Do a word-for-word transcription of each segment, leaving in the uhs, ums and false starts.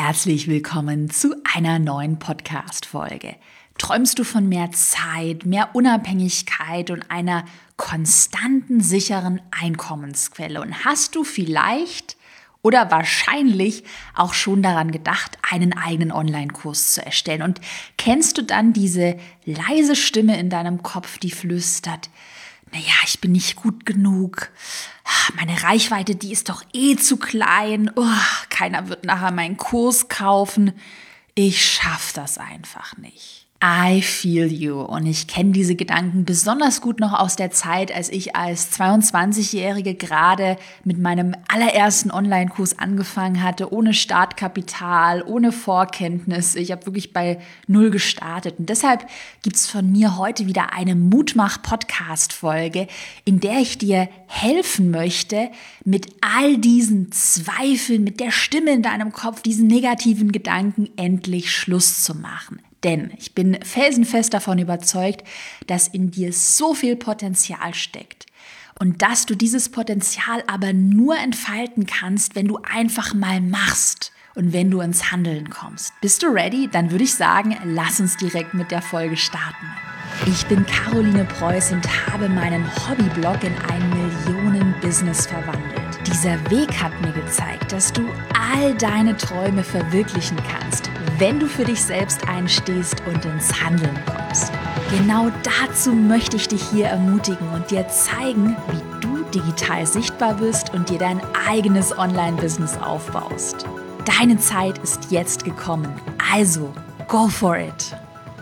Herzlich willkommen zu einer neuen Podcast-Folge. Träumst du von mehr Zeit, mehr Unabhängigkeit und einer konstanten, sicheren Einkommensquelle? Und hast du vielleicht oder wahrscheinlich auch schon daran gedacht, einen eigenen Online-Kurs zu erstellen? Und kennst du dann diese leise Stimme in deinem Kopf, die flüstert: Naja, ich bin nicht gut genug. Meine Reichweite, die ist doch eh zu klein. Oh, keiner wird nachher meinen Kurs kaufen. Ich schaffe das einfach nicht. I feel you. Und ich kenne diese Gedanken besonders gut noch aus der Zeit, als ich als zweiundzwanzigjährige gerade mit meinem allerersten Online-Kurs angefangen hatte, ohne Startkapital, ohne Vorkenntnis. Ich habe wirklich bei Null gestartet. Und deshalb gibt es von mir heute wieder eine Mutmach-Podcast-Folge, in der ich dir helfen möchte, mit all diesen Zweifeln, mit der Stimme in deinem Kopf, diesen negativen Gedanken endlich Schluss zu machen. Denn ich bin felsenfest davon überzeugt, dass in dir so viel Potenzial steckt und dass du dieses Potenzial aber nur entfalten kannst, wenn du einfach mal machst und wenn du ins Handeln kommst. Bist du ready? Dann würde ich sagen, lass uns direkt mit der Folge starten. Ich bin Caroline Preuß und habe meinen Hobbyblog in ein Millionen-Business verwandelt. Dieser Weg hat mir gezeigt, dass du all deine Träume verwirklichen kannst, wenn du für dich selbst einstehst und ins Handeln kommst. Genau dazu möchte ich dich hier ermutigen und dir zeigen, wie du digital sichtbar wirst und dir dein eigenes Online-Business aufbaust. Deine Zeit ist jetzt gekommen, also go for it!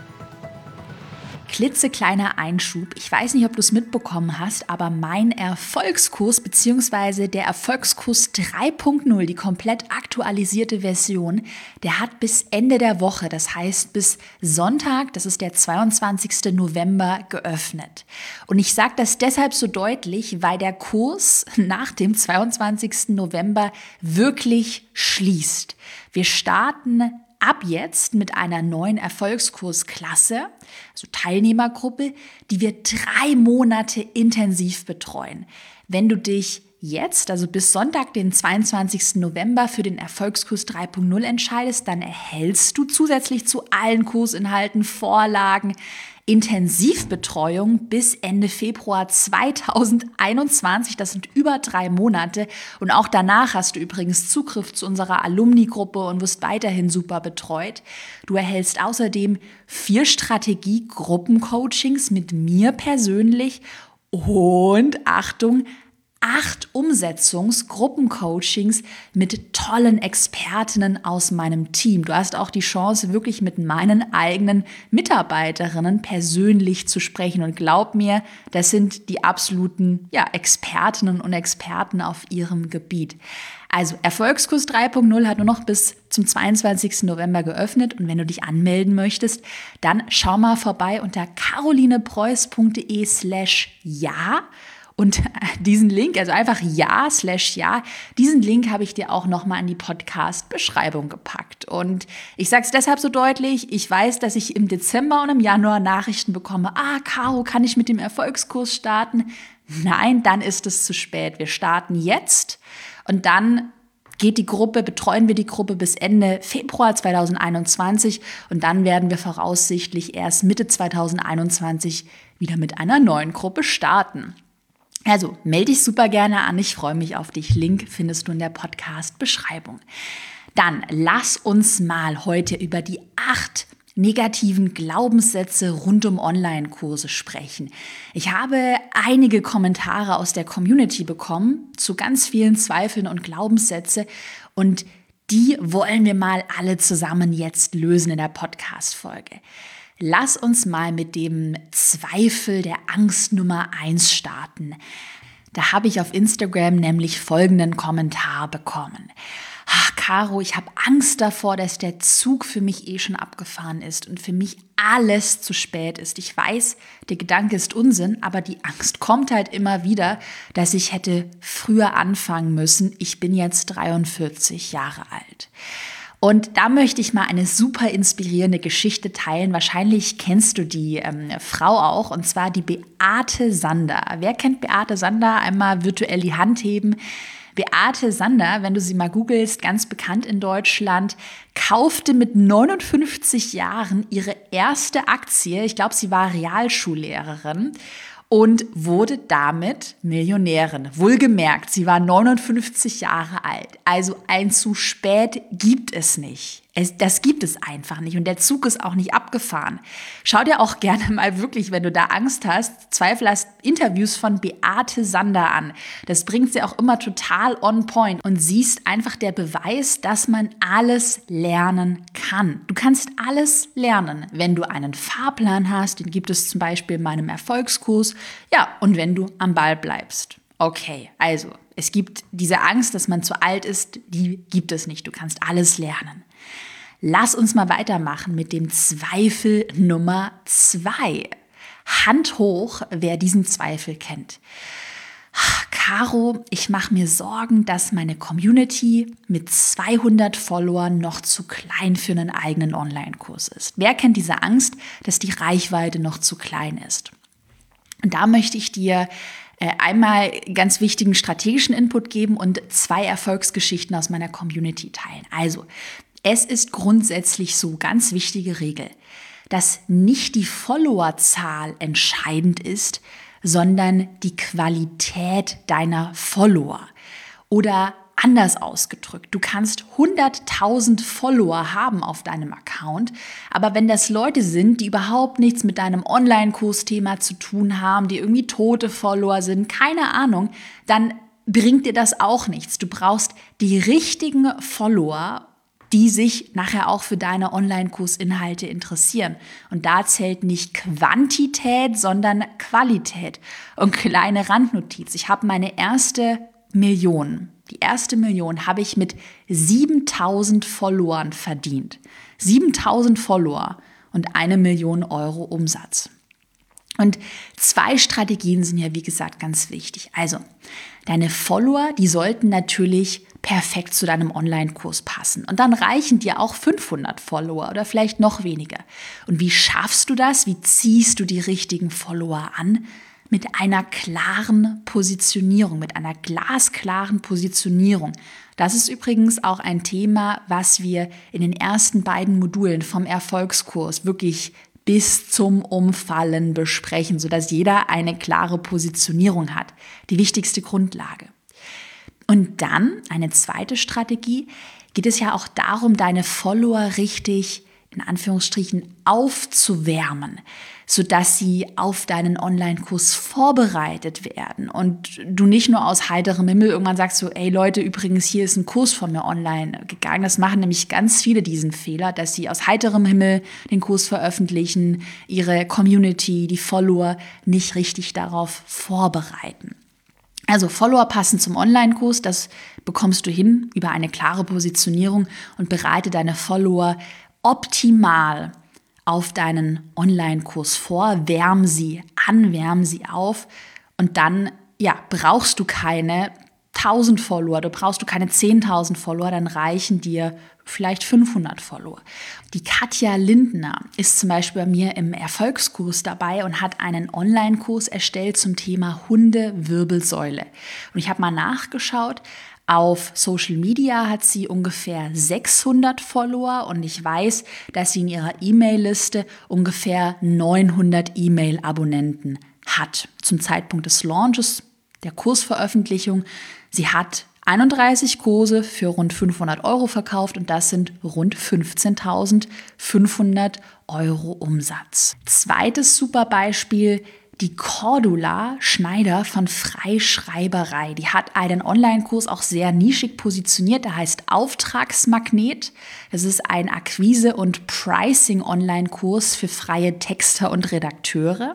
Klitzekleiner Einschub. Ich weiß nicht, ob du es mitbekommen hast, aber mein Erfolgskurs bzw. der Erfolgskurs drei Punkt null, die komplett aktualisierte Version, der hat bis Ende der Woche, das heißt bis Sonntag, das ist der zweiundzwanzigsten November, geöffnet. Und ich sage das deshalb so deutlich, weil der Kurs nach dem zweiundzwanzigsten November wirklich schließt. Wir starten ab jetzt mit einer neuen Erfolgskursklasse, also Teilnehmergruppe, die wir drei Monate intensiv betreuen. Wenn du dich jetzt, also bis Sonntag, den zweiundzwanzigsten November, für den Erfolgskurs drei Punkt null entscheidest, dann erhältst du zusätzlich zu allen Kursinhalten, Vorlagen, Intensivbetreuung bis Ende Februar zweitausendeinundzwanzig. Das sind über drei Monate. Und auch danach hast du übrigens Zugriff zu unserer Alumni-Gruppe und wirst weiterhin super betreut. Du erhältst außerdem vier Strategie-Gruppencoachings mit mir persönlich und, Achtung, acht Umsetzungs-Gruppencoachings mit tollen Expertinnen aus meinem Team. Du hast auch die Chance, wirklich mit meinen eigenen Mitarbeiterinnen persönlich zu sprechen. Und glaub mir, das sind die absoluten ja, Expertinnen und Experten auf ihrem Gebiet. Also Erfolgskurs drei Punkt null hat nur noch bis zum zweiundzwanzigsten November geöffnet. Und wenn du dich anmelden möchtest, dann schau mal vorbei unter carolinepreuß.de slash ja. Und diesen Link, also einfach ja slash ja, diesen Link habe ich dir auch nochmal in die Podcast-Beschreibung gepackt. Und ich sage es deshalb so deutlich, ich weiß, dass ich im Dezember und im Januar Nachrichten bekomme: Ah, Caro, kann ich mit dem Erfolgskurs starten? Nein, dann ist es zu spät. Wir starten jetzt und dann geht die Gruppe, betreuen wir die Gruppe bis Ende Februar zweitausendeinundzwanzig und dann werden wir voraussichtlich erst Mitte zweitausendeinundzwanzig wieder mit einer neuen Gruppe starten. Also melde dich super gerne an, ich freue mich auf dich. Link findest du in der Podcast-Beschreibung. Dann lass uns mal heute über die acht negativen Glaubenssätze rund um Online-Kurse sprechen. Ich habe einige Kommentare aus der Community bekommen zu ganz vielen Zweifeln und Glaubenssätze und die wollen wir mal alle zusammen jetzt lösen in der Podcast-Folge. Lass uns mal mit dem Zweifel der Angst Nummer eins starten. Da habe ich auf Instagram nämlich folgenden Kommentar bekommen. Ach, Caro, ich habe Angst davor, dass der Zug für mich eh schon abgefahren ist und für mich alles zu spät ist. Ich weiß, der Gedanke ist Unsinn, aber die Angst kommt halt immer wieder, dass ich hätte früher anfangen müssen. Ich bin jetzt dreiundvierzig Jahre alt. Und da möchte ich mal eine super inspirierende Geschichte teilen. Wahrscheinlich kennst du die ähm, Frau auch, und zwar die Beate Sander. Wer kennt Beate Sander? Einmal virtuell die Hand heben. Beate Sander, wenn du sie mal googelst, ganz bekannt in Deutschland, kaufte mit neunundfünfzig Jahren ihre erste Aktie. Ich glaube, sie war Realschullehrerin. Und wurde damit Millionärin. Wohlgemerkt, sie war neunundfünfzig Jahre alt. Also ein zu spät gibt es nicht. Es, das gibt es einfach nicht und der Zug ist auch nicht abgefahren. Schau dir auch gerne mal wirklich, wenn du da Angst hast, Zweifel hast, Interviews von Beate Sander an. Das bringt sie auch immer total on point und sie ist einfach der Beweis, dass man alles lernen kann. Du kannst alles lernen, wenn du einen Fahrplan hast, den gibt es zum Beispiel in meinem Erfolgskurs, ja, und wenn du am Ball bleibst. Okay, also es gibt diese Angst, dass man zu alt ist, die gibt es nicht. Du kannst alles lernen. Lass uns mal weitermachen mit dem Zweifel Nummer zwei. Hand hoch, wer diesen Zweifel kennt. Caro, ich mache mir Sorgen, dass meine Community mit zweihundert Followern noch zu klein für einen eigenen Online-Kurs ist. Wer kennt diese Angst, dass die Reichweite noch zu klein ist? Und da möchte ich dir einmal ganz wichtigen strategischen Input geben und zwei Erfolgsgeschichten aus meiner Community teilen. Also, es ist grundsätzlich so, ganz wichtige Regel, dass nicht die Followerzahl entscheidend ist, sondern die Qualität deiner Follower. Oder anders ausgedrückt, du kannst hunderttausend Follower haben auf deinem Account, aber wenn das Leute sind, die überhaupt nichts mit deinem Online-Kursthema zu tun haben, die irgendwie tote Follower sind, keine Ahnung, dann bringt dir das auch nichts. Du brauchst die richtigen Follower, die sich nachher auch für deine Online-Kursinhalte interessieren. Und da zählt nicht Quantität, sondern Qualität. Und kleine Randnotiz, ich habe meine erste Million, die erste Million habe ich mit siebentausend Followern verdient. siebentausend Follower und eine Million Euro Umsatz. Und zwei Strategien sind ja, wie gesagt, ganz wichtig. Also, deine Follower, die sollten natürlich perfekt zu deinem Online-Kurs passen. Und dann reichen dir auch fünfhundert Follower oder vielleicht noch weniger. Und wie schaffst du das? Wie ziehst du die richtigen Follower an? Mit einer klaren Positionierung, mit einer glasklaren Positionierung. Das ist übrigens auch ein Thema, was wir in den ersten beiden Modulen vom Erfolgskurs wirklich bis zum Umfallen besprechen, sodass jeder eine klare Positionierung hat. Die wichtigste Grundlage. Und dann, eine zweite Strategie, geht es ja auch darum, deine Follower richtig, in Anführungsstrichen, aufzuwärmen, sodass sie auf deinen Online-Kurs vorbereitet werden und du nicht nur aus heiterem Himmel irgendwann sagst so, ey Leute, übrigens, hier ist ein Kurs von mir online gegangen. Das machen nämlich ganz viele diesen Fehler, dass sie aus heiterem Himmel den Kurs veröffentlichen, ihre Community, die Follower nicht richtig darauf vorbereiten. Also Follower passen zum Online-Kurs, das bekommst du hin über eine klare Positionierung und bereite deine Follower optimal auf deinen Online-Kurs vor, wärm sie an, wärm sie auf und dann ja, brauchst du keine tausend Follower, du brauchst du keine zehntausend Follower, dann reichen dir vielleicht fünfhundert Follower. Die Katja Lindner ist zum Beispiel bei mir im Erfolgskurs dabei und hat einen Online-Kurs erstellt zum Thema Hundewirbelsäule. Und ich habe mal nachgeschaut, auf Social Media hat sie ungefähr sechshundert Follower und ich weiß, dass sie in ihrer E-Mail-Liste ungefähr neunhundert E-Mail-Abonnenten hat. Zum Zeitpunkt des Launches, der Kursveröffentlichung. Sie hat einunddreißig Kurse für rund fünfhundert Euro verkauft und das sind rund fünfzehntausendfünfhundert Euro Umsatz. Zweites super Beispiel, die Cordula Schneider von Freischreiberei. Die hat einen Online-Kurs auch sehr nischig positioniert, der heißt Auftragsmagnet. Das ist ein Akquise- und Pricing-Online-Kurs für freie Texter und Redakteure.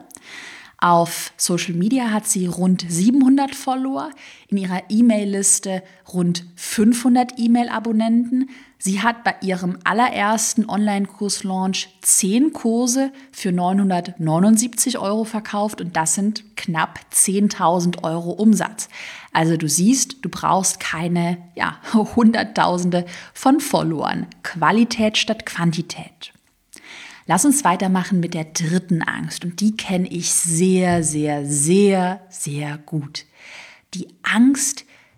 Auf Social Media hat sie rund siebenhundert Follower, in ihrer E-Mail-Liste rund fünfhundert E-Mail-Abonnenten. Sie hat bei ihrem allerersten Online-Kurs-Launch zehn Kurse für neunhundertneunundsiebzig Euro verkauft und das sind knapp zehntausend Euro Umsatz. Also du siehst, du brauchst keine ja, Hunderttausende von Followern. Qualität statt Quantität. Lass uns weitermachen mit der dritten Angst und die kenne ich sehr, sehr, sehr, sehr gut. Die Angst,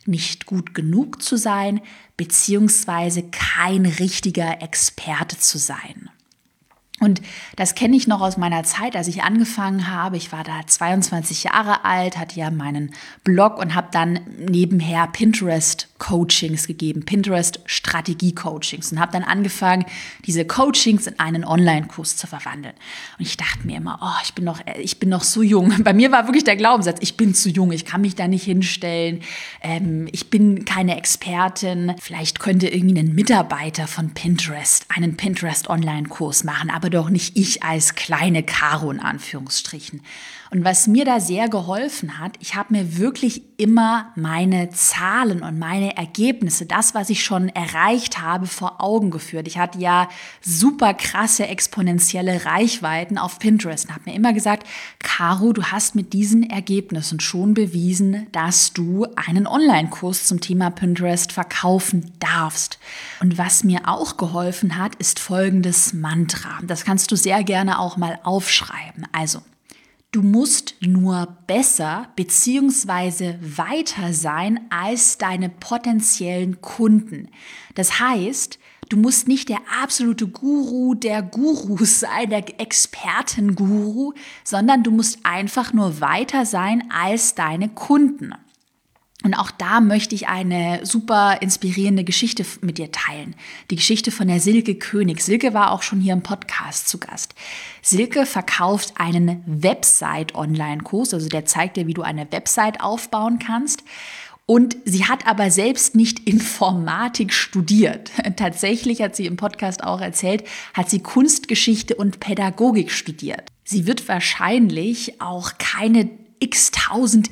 nicht gut genug zu sein, beziehungsweise kein richtiger Experte zu sein. Und das kenne ich noch aus meiner Zeit, als ich angefangen habe. Ich war da zweiundzwanzig Jahre alt, hatte ja meinen Blog und habe dann nebenher Pinterest-Coachings gegeben, Pinterest-Strategie-Coachings und habe dann angefangen, diese Coachings in einen Online-Kurs zu verwandeln. Und ich dachte mir immer, oh, ich bin noch, ich bin noch so jung. Bei mir war wirklich der Glaubenssatz, ich bin zu jung, ich kann mich da nicht hinstellen, ähm, ich bin keine Expertin. Vielleicht könnte irgendwie ein Mitarbeiter von Pinterest einen Pinterest-Online-Kurs machen, aber doch nicht ich als kleine Caro in Anführungsstrichen. Und was mir da sehr geholfen hat, ich habe mir wirklich immer meine Zahlen und meine Ergebnisse, das, was ich schon erreicht habe, vor Augen geführt. Ich hatte ja super krasse exponentielle Reichweiten auf Pinterest und habe mir immer gesagt, Caro, du hast mit diesen Ergebnissen schon bewiesen, dass du einen Online-Kurs zum Thema Pinterest verkaufen darfst. Und was mir auch geholfen hat, ist folgendes Mantra. Das kannst du sehr gerne auch mal aufschreiben. Also, du musst nur besser bzw. weiter sein als deine potenziellen Kunden. Das heißt, du musst nicht der absolute Guru der Gurus sein, der Expertenguru, sondern du musst einfach nur weiter sein als deine Kunden. Und auch da möchte ich eine super inspirierende Geschichte mit dir teilen. Die Geschichte von der Silke König. Silke war auch schon hier im Podcast zu Gast. Silke verkauft einen Website-Online-Kurs, also der zeigt dir, wie du eine Website aufbauen kannst. Und sie hat aber selbst nicht Informatik studiert. Tatsächlich hat sie im Podcast auch erzählt, hat sie Kunstgeschichte und Pädagogik studiert. Sie wird wahrscheinlich auch keine x-tausend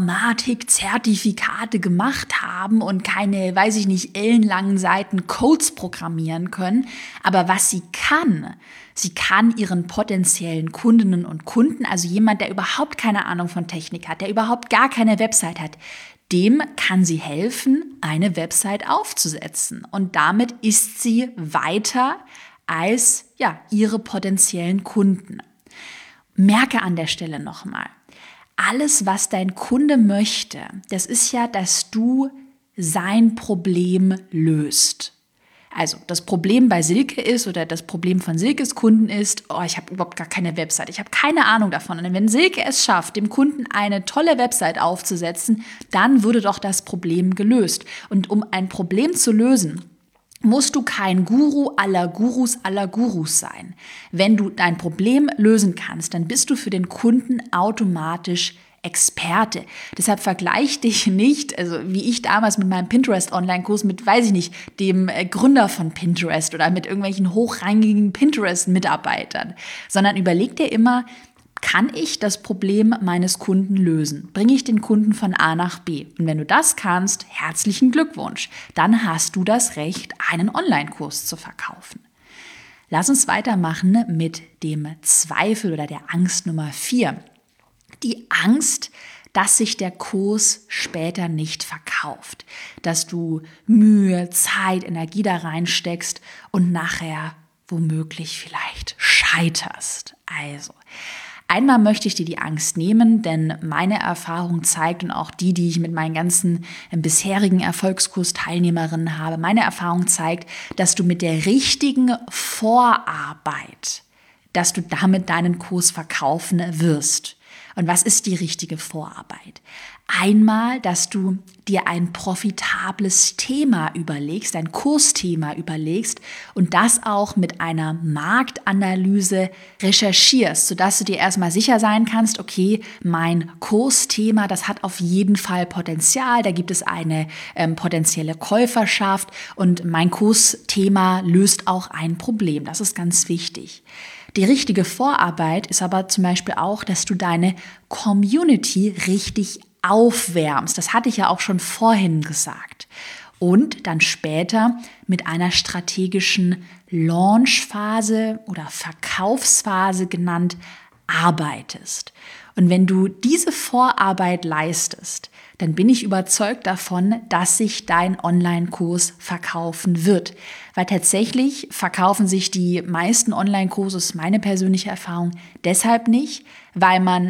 Informatik-Zertifikate gemacht haben und keine, weiß ich nicht, ellenlangen Seiten Codes programmieren können. Aber was sie kann, sie kann ihren potenziellen Kundinnen und Kunden, also jemand, der überhaupt keine Ahnung von Technik hat, der überhaupt gar keine Website hat, dem kann sie helfen, eine Website aufzusetzen. Und damit ist sie weiter als ja, ihre potenziellen Kunden. Merke an der Stelle nochmal, alles, was dein Kunde möchte, das ist ja, dass du sein Problem löst. Also das Problem bei Silke ist oder das Problem von Silkes Kunden ist, oh, ich habe überhaupt gar keine Website, ich habe keine Ahnung davon. Und wenn Silke es schafft, dem Kunden eine tolle Website aufzusetzen, dann würde doch das Problem gelöst. Und um ein Problem zu lösen, musst du kein Guru aller Gurus aller Gurus sein. Wenn du dein Problem lösen kannst, dann bist du für den Kunden automatisch Experte. Deshalb vergleich dich nicht, also wie ich damals mit meinem Pinterest-Online-Kurs mit, weiß ich nicht, dem Gründer von Pinterest oder mit irgendwelchen hochrangigen Pinterest-Mitarbeitern, sondern überleg dir immer, kann ich das Problem meines Kunden lösen? Bringe ich den Kunden von A nach B? Und wenn du das kannst, herzlichen Glückwunsch. Dann hast du das Recht, einen Online-Kurs zu verkaufen. Lass uns weitermachen mit dem Zweifel oder der Angst Nummer vier. Die Angst, dass sich der Kurs später nicht verkauft. Dass du Mühe, Zeit, Energie da reinsteckst und nachher womöglich vielleicht scheiterst. Also, einmal möchte ich dir die Angst nehmen, denn meine Erfahrung zeigt und auch die, die ich mit meinen ganzen bisherigen Erfolgskurs-Teilnehmerinnen habe, meine Erfahrung zeigt, dass du mit der richtigen Vorarbeit, dass du damit deinen Kurs verkaufen wirst. Und was ist die richtige Vorarbeit? Einmal, dass du dir ein profitables Thema überlegst, ein Kursthema überlegst und das auch mit einer Marktanalyse recherchierst, sodass du dir erstmal sicher sein kannst, okay, mein Kursthema, das hat auf jeden Fall Potenzial, da gibt es eine ähm, potenzielle Käuferschaft und mein Kursthema löst auch ein Problem. Das ist ganz wichtig. Die richtige Vorarbeit ist aber zum Beispiel auch, dass du deine Community richtig aufwärmst. Das hatte ich ja auch schon vorhin gesagt. Und dann später mit einer strategischen Launchphase oder Verkaufsphase genannt arbeitest. Und wenn du diese Vorarbeit leistest, dann bin ich überzeugt davon, dass sich dein Online-Kurs verkaufen wird. Weil tatsächlich verkaufen sich die meisten Online-Kurse, ist meine persönliche Erfahrung, deshalb nicht, weil man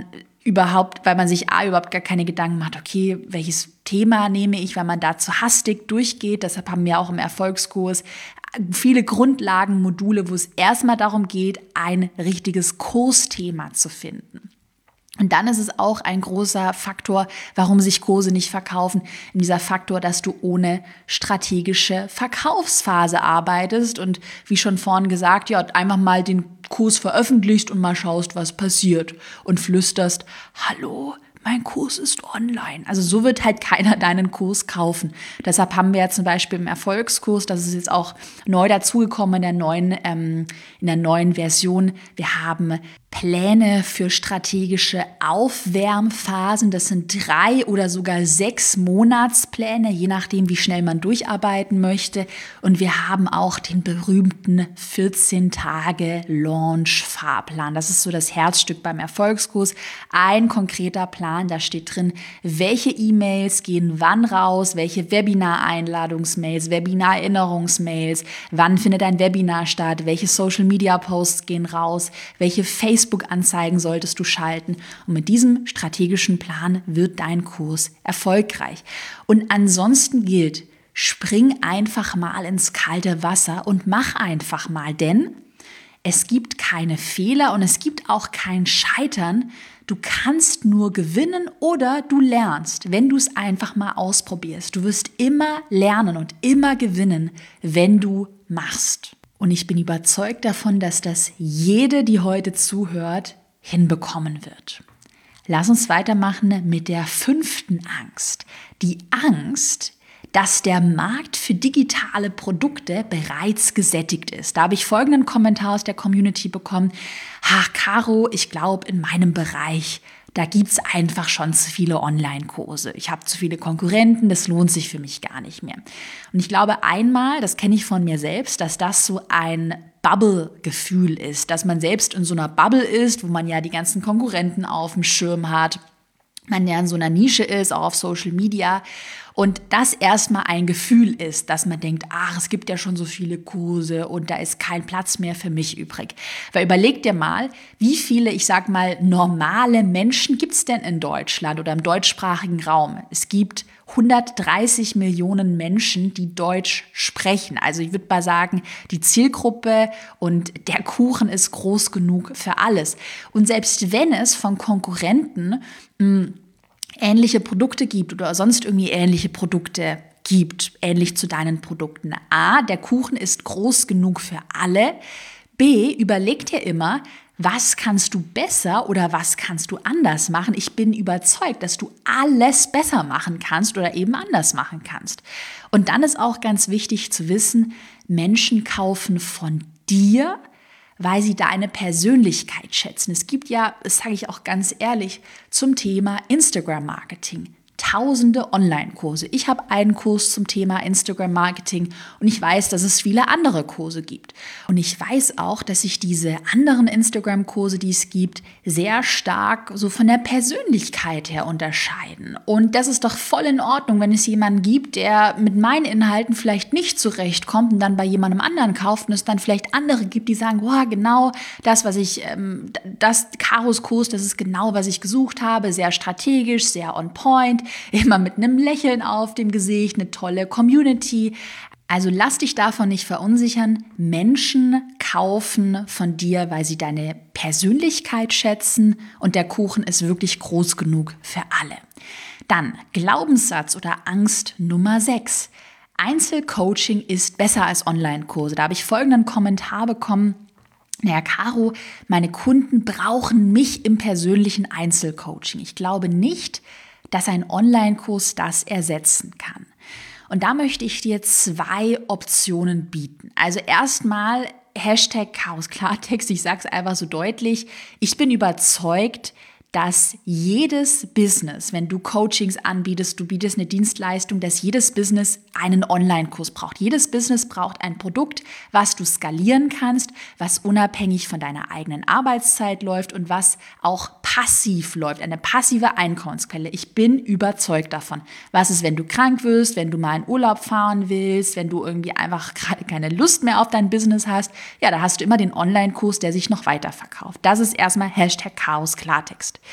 überhaupt, weil man sich A, überhaupt gar keine Gedanken macht, okay, welches Thema nehme ich, weil man da zu hastig durchgeht. Deshalb haben wir auch im Erfolgskurs viele Grundlagenmodule, wo es erstmal darum geht, ein richtiges Kursthema zu finden. Und dann ist es auch ein großer Faktor, warum sich Kurse nicht verkaufen, dieser Faktor, dass du ohne strategische Verkaufsphase arbeitest und wie schon vorhin gesagt, ja, einfach mal den Kurs veröffentlichst und mal schaust, was passiert und flüsterst, hallo, mein Kurs ist online. Also so wird halt keiner deinen Kurs kaufen. Deshalb haben wir ja zum Beispiel im Erfolgskurs, das ist jetzt auch neu dazugekommen in der neuen, ähm, in der neuen Version, wir haben Pläne für strategische Aufwärmphasen. Das sind drei oder sogar sechs Monatspläne, je nachdem, wie schnell man durcharbeiten möchte. Und wir haben auch den berühmten vierzehn Tage Launch-Fahrplan. Das ist so das Herzstück beim Erfolgskurs. Ein konkreter Plan, da steht drin, welche E-Mails gehen wann raus, welche Webinar-Einladungsmails, Webinar-Erinnerungsmails, wann findet ein Webinar statt, welche Social-Media-Posts gehen raus, welche Facebook Facebook-Anzeigen solltest du schalten. Und mit diesem strategischen Plan wird dein Kurs erfolgreich. Und ansonsten gilt, spring einfach mal ins kalte Wasser und mach einfach mal, denn es gibt keine Fehler und es gibt auch kein Scheitern. Du kannst nur gewinnen oder du lernst, wenn du es einfach mal ausprobierst. Du wirst immer lernen und immer gewinnen, wenn du machst. Und ich bin überzeugt davon, dass das jede, die heute zuhört, hinbekommen wird. Lass uns weitermachen mit der fünften Angst. Die Angst, dass der Markt für digitale Produkte bereits gesättigt ist. Da habe ich folgenden Kommentar aus der Community bekommen. Ach, Caro, ich glaube, in meinem Bereich, da gibt es einfach schon zu viele Online-Kurse. Ich habe zu viele Konkurrenten, das lohnt sich für mich gar nicht mehr. Und ich glaube einmal, das kenne ich von mir selbst, dass das so ein Bubble-Gefühl ist, dass man selbst in so einer Bubble ist, wo man ja die ganzen Konkurrenten auf dem Schirm hat, man ja in so einer Nische ist, auch auf Social Media. Und das erstmal ein Gefühl ist, dass man denkt, ach, es gibt ja schon so viele Kurse und da ist kein Platz mehr für mich übrig. Weil überleg dir mal, wie viele, ich sag mal, normale Menschen gibt es denn in Deutschland oder im deutschsprachigen Raum? Es gibt hundertdreißig Millionen Menschen, die Deutsch sprechen. Also ich würde mal sagen, die Zielgruppe und der Kuchen ist groß genug für alles. Und selbst wenn es von Konkurrenten mh, ähnliche Produkte gibt oder sonst irgendwie ähnliche Produkte gibt, ähnlich zu deinen Produkten. A, der Kuchen ist groß genug für alle. B, überleg dir immer, was kannst du besser oder was kannst du anders machen? Ich bin überzeugt, dass du alles besser machen kannst oder eben anders machen kannst. Und dann ist auch ganz wichtig zu wissen, Menschen kaufen von dir, weil sie deine Persönlichkeit schätzen. Es gibt ja, das sage ich auch ganz ehrlich, zum Thema Instagram-Marketing tausende Online-Kurse. Ich habe einen Kurs zum Thema Instagram-Marketing und ich weiß, dass es viele andere Kurse gibt. Und ich weiß auch, dass sich diese anderen Instagram-Kurse, die es gibt, sehr stark so von der Persönlichkeit her unterscheiden. Und das ist doch voll in Ordnung, wenn es jemanden gibt, der mit meinen Inhalten vielleicht nicht zurechtkommt und dann bei jemandem anderen kauft und es dann vielleicht andere gibt, die sagen, wow, genau das, was ich, ähm, das Caros Kurs, das ist genau, was ich gesucht habe, sehr strategisch, sehr on point, immer mit einem Lächeln auf dem Gesicht, eine tolle Community. Also lass dich davon nicht verunsichern. Menschen kaufen von dir, weil sie deine Persönlichkeit schätzen und der Kuchen ist wirklich groß genug für alle. Dann Glaubenssatz oder Angst Nummer sechs. Einzelcoaching ist besser als Online-Kurse. Da habe ich folgenden Kommentar bekommen. Naja, Caro, meine Kunden brauchen mich im persönlichen Einzelcoaching. Ich glaube nicht, dass ein Online-Kurs das ersetzen kann. Und da möchte ich dir zwei Optionen bieten. Also erstmal Hashtag Chaos Klartext, ich sage es einfach so deutlich. Ich bin überzeugt, dass jedes Business, wenn du Coachings anbietest, du bietest eine Dienstleistung, dass jedes Business einen Online-Kurs braucht. Jedes Business braucht ein Produkt, was du skalieren kannst, was unabhängig von deiner eigenen Arbeitszeit läuft und was auch passiv läuft, eine passive Einkommensquelle. Ich bin überzeugt davon. Was ist, wenn du krank wirst, wenn du mal in Urlaub fahren willst, wenn du irgendwie einfach gerade keine Lust mehr auf dein Business hast? Ja, da hast du immer den Online-Kurs, der sich noch weiterverkauft. Das ist erstmal Hashtag Chaos Klartext.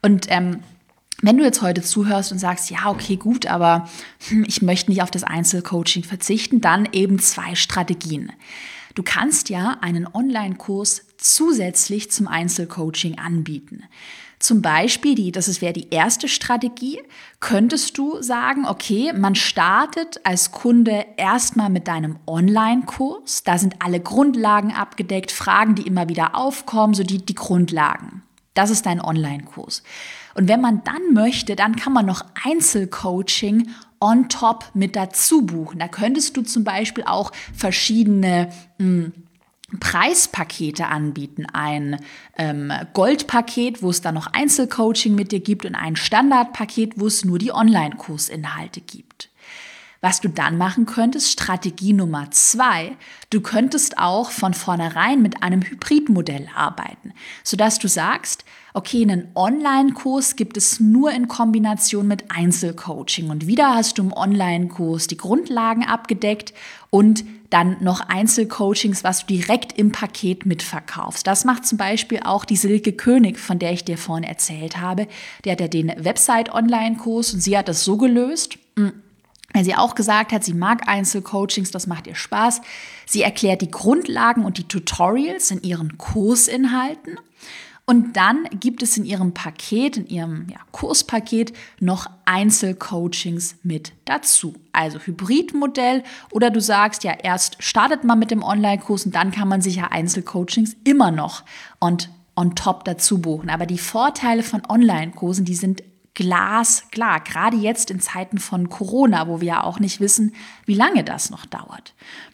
Und ähm, wenn du jetzt heute zuhörst und sagst, ja, okay, gut, aber hm, ich möchte nicht auf das Einzelcoaching verzichten, dann eben zwei Strategien. Du kannst ja einen Online-Kurs zusätzlich zum Einzelcoaching anbieten. Zum Beispiel, die, das wäre die erste Strategie, könntest du sagen, okay, man startet als Kunde erstmal mit deinem Online-Kurs. Da sind alle Grundlagen abgedeckt, Fragen, die immer wieder aufkommen, so die, die Grundlagen. Das ist dein Online-Kurs. Und wenn man dann möchte, dann kann man noch Einzelcoaching on top mit dazu buchen. Da könntest du zum Beispiel auch verschiedene mh, Preispakete anbieten. Ein ähm, Goldpaket, wo es dann noch Einzelcoaching mit dir gibt und ein Standardpaket, wo es nur die Online-Kursinhalte gibt. Was du dann machen könntest, Strategie Nummer zwei, du könntest auch von vornherein mit einem Hybridmodell arbeiten, sodass du sagst, okay, einen Online-Kurs gibt es nur in Kombination mit Einzelcoaching und wieder hast du im Online-Kurs die Grundlagen abgedeckt und dann noch Einzelcoachings, was du direkt im Paket mitverkaufst. Das macht zum Beispiel auch die Silke König, von der ich dir vorhin erzählt habe. Die hat ja den Website-Online-Kurs und sie hat das so gelöst, weil sie auch gesagt hat, sie mag Einzelcoachings, das macht ihr Spaß. Sie erklärt die Grundlagen und die Tutorials in ihren Kursinhalten. Und dann gibt es in ihrem Paket, in ihrem ja, Kurspaket noch Einzelcoachings mit dazu. Also Hybridmodell oder du sagst ja, erst startet man mit dem Online-Kurs und dann kann man sich ja Einzelcoachings immer noch und on top dazu buchen. Aber die Vorteile von Online-Kursen, die sind glasklar, gerade jetzt in Zeiten von Corona, wo wir ja auch nicht wissen, wie lange das noch dauert.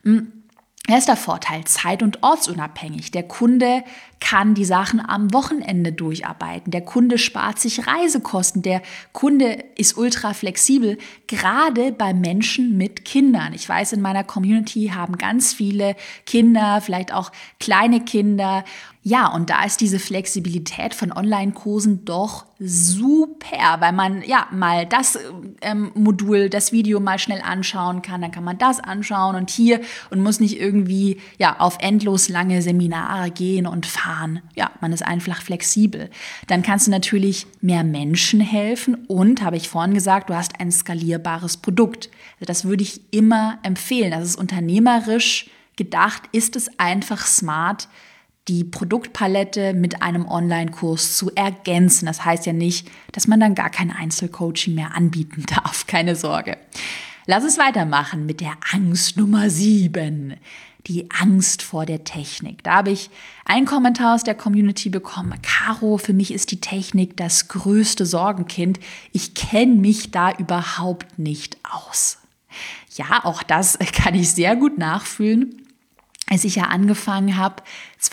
Erster Vorteil, zeit- und ortsunabhängig. Der Kunde kann die Sachen am Wochenende durcharbeiten. Der Kunde spart sich Reisekosten. Der Kunde ist ultra flexibel, gerade bei Menschen mit Kindern. Ich weiß, in meiner Community haben ganz viele Kinder, vielleicht auch kleine Kinder. Ja, und da ist diese Flexibilität von Online-Kursen doch super, weil man ja mal das ähm, Modul, das Video mal schnell anschauen kann, dann kann man das anschauen und hier und muss nicht irgendwie ja auf endlos lange Seminare gehen und fahren. Ja, man ist einfach flexibel. Dann kannst du natürlich mehr Menschen helfen und, habe ich vorhin gesagt, du hast ein skalierbares Produkt. Also das würde ich immer empfehlen. Das ist unternehmerisch gedacht, ist es einfach smart, die Produktpalette mit einem Online-Kurs zu ergänzen. Das heißt ja nicht, dass man dann gar kein Einzelcoaching mehr anbieten darf. Keine Sorge. Lass es weitermachen mit der Angst Nummer sieben. Die Angst vor der Technik. Da habe ich einen Kommentar aus der Community bekommen. Caro, für mich ist die Technik das größte Sorgenkind. Ich kenne mich da überhaupt nicht aus. Ja, auch das kann ich sehr gut nachfühlen. Als ich ja angefangen habe,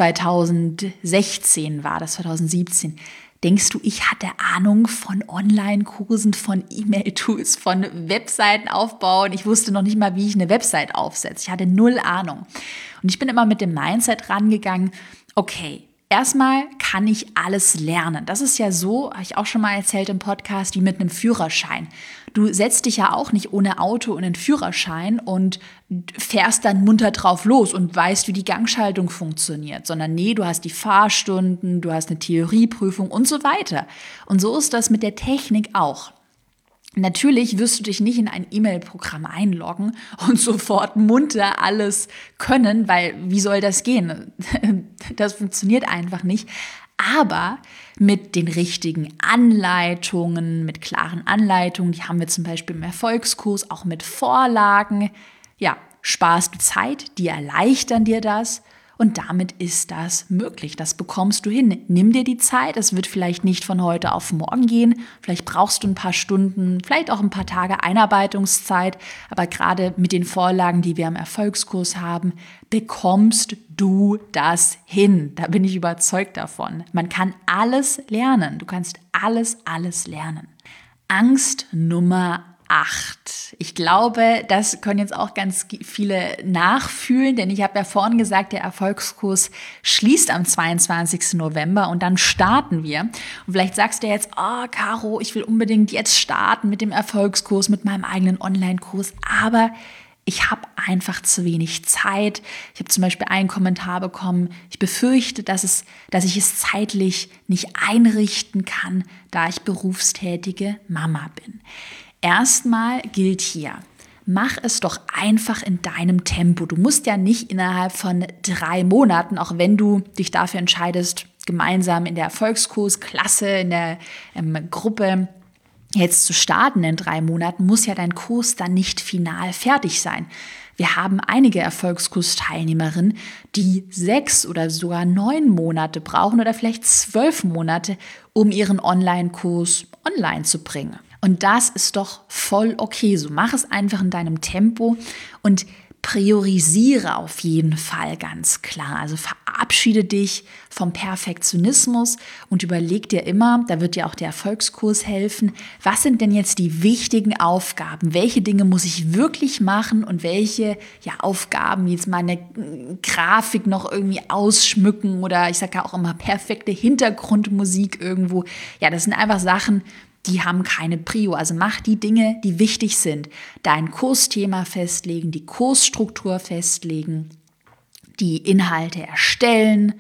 zweitausendsechzehn war das, zweitausendsiebzehn, denkst du, ich hatte Ahnung von Online-Kursen, von E-Mail-Tools, von Webseiten aufbauen? Ich wusste noch nicht mal, wie ich eine Website aufsetze. Ich hatte null Ahnung. Und ich bin immer mit dem Mindset rangegangen, okay, erstmal kann ich alles lernen. Das ist ja so, habe ich auch schon mal erzählt im Podcast, wie mit einem Führerschein. Du setzt dich ja auch nicht ohne Auto in den Führerschein und fährst dann munter drauf los und weißt, wie die Gangschaltung funktioniert, sondern nee, du hast die Fahrstunden, du hast eine Theorieprüfung und so weiter. Und so ist das mit der Technik auch. Natürlich wirst du dich nicht in ein E-Mail-Programm einloggen und sofort munter alles können, weil wie soll das gehen? Das funktioniert einfach nicht. Aber mit den richtigen Anleitungen, mit klaren Anleitungen, die haben wir zum Beispiel im Erfolgskurs, auch mit Vorlagen, ja, sparst du Zeit, die erleichtern dir das. Und damit ist das möglich. Das bekommst du hin. Nimm dir die Zeit. Es wird vielleicht nicht von heute auf morgen gehen. Vielleicht brauchst du ein paar Stunden, vielleicht auch ein paar Tage Einarbeitungszeit. Aber gerade mit den Vorlagen, die wir im Erfolgskurs haben, bekommst du das hin. Da bin ich überzeugt davon. Man kann alles lernen. Du kannst alles, alles lernen. Angst Nummer acht. Ich glaube, das können jetzt auch ganz viele nachfühlen, denn ich habe ja vorhin gesagt, der Erfolgskurs schließt am zweiundzwanzigsten November und dann starten wir. Und vielleicht sagst du jetzt, oh Caro, ich will unbedingt jetzt starten mit dem Erfolgskurs, mit meinem eigenen Online-Kurs, aber ich habe einfach zu wenig Zeit. Ich habe zum Beispiel einen Kommentar bekommen, ich befürchte, dass, es, dass ich es zeitlich nicht einrichten kann, da ich berufstätige Mama bin. Erstmal gilt hier, mach es doch einfach in deinem Tempo. Du musst ja nicht innerhalb von drei Monaten, auch wenn du dich dafür entscheidest, gemeinsam in der Erfolgskursklasse, in der ähm, Gruppe jetzt zu starten in drei Monaten, muss ja dein Kurs dann nicht final fertig sein. Wir haben einige Erfolgskursteilnehmerinnen, die sechs oder sogar neun Monate brauchen oder vielleicht zwölf Monate, um ihren Online-Kurs online zu bringen. Und das ist doch voll okay. So mach es einfach in deinem Tempo und priorisiere auf jeden Fall ganz klar. Also verabschiede dich vom Perfektionismus und überleg dir immer, da wird dir auch der Erfolgskurs helfen, was sind denn jetzt die wichtigen Aufgaben? Welche Dinge muss ich wirklich machen und welche ja, Aufgaben, wie jetzt meine Grafik noch irgendwie ausschmücken oder ich sage ja auch immer perfekte Hintergrundmusik irgendwo. Ja, das sind einfach Sachen, die haben keine Prio. Also mach die Dinge, die wichtig sind. Dein Kursthema festlegen, die Kursstruktur festlegen, die Inhalte erstellen,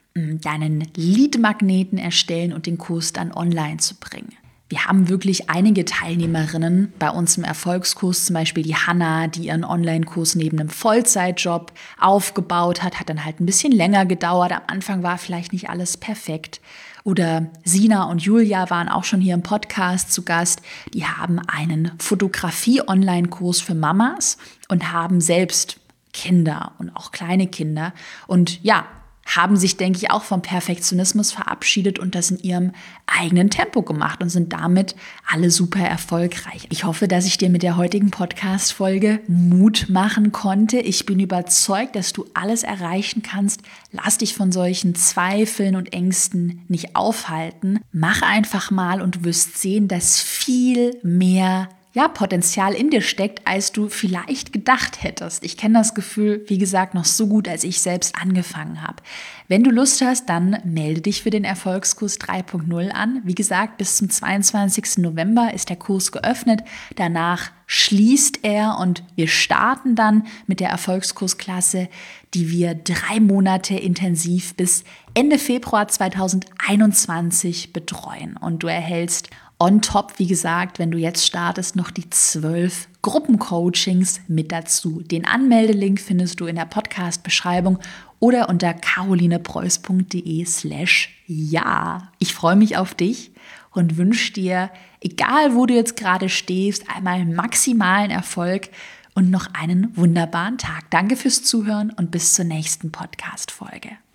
deinen Leadmagneten erstellen und den Kurs dann online zu bringen. Wir haben wirklich einige Teilnehmerinnen bei uns im Erfolgskurs, zum Beispiel die Hanna, die ihren Online-Kurs neben einem Vollzeitjob aufgebaut hat, hat dann halt ein bisschen länger gedauert. Am Anfang war vielleicht nicht alles perfekt. Oder Sina und Julia waren auch schon hier im Podcast zu Gast. Die haben einen Fotografie-Online-Kurs für Mamas und haben selbst Kinder und auch kleine Kinder. Und ja, haben sich, denke ich, auch vom Perfektionismus verabschiedet und das in ihrem eigenen Tempo gemacht und sind damit alle super erfolgreich. Ich hoffe, dass ich dir mit der heutigen Podcast-Folge Mut machen konnte. Ich bin überzeugt, dass du alles erreichen kannst. Lass dich von solchen Zweifeln und Ängsten nicht aufhalten. Mach einfach mal und du wirst sehen, dass viel mehr ja, Potenzial in dir steckt, als du vielleicht gedacht hättest. Ich kenne das Gefühl, wie gesagt, noch so gut, als ich selbst angefangen habe. Wenn du Lust hast, dann melde dich für den Erfolgskurs drei Punkt null an. Wie gesagt, bis zum zweiundzwanzigsten November ist der Kurs geöffnet. Danach schließt er und wir starten dann mit der Erfolgskursklasse, die wir drei Monate intensiv bis Ende Februar zweitausendeinundzwanzig betreuen. Und du erhältst on top, wie gesagt, wenn du jetzt startest, noch die zwölf Gruppencoachings mit dazu. Den Anmeldelink findest du in der Podcast-Beschreibung oder unter carolinepreuß.de slash ja. Ich freue mich auf dich und wünsche dir, egal wo du jetzt gerade stehst, einmal maximalen Erfolg und noch einen wunderbaren Tag. Danke fürs Zuhören und bis zur nächsten Podcast-Folge.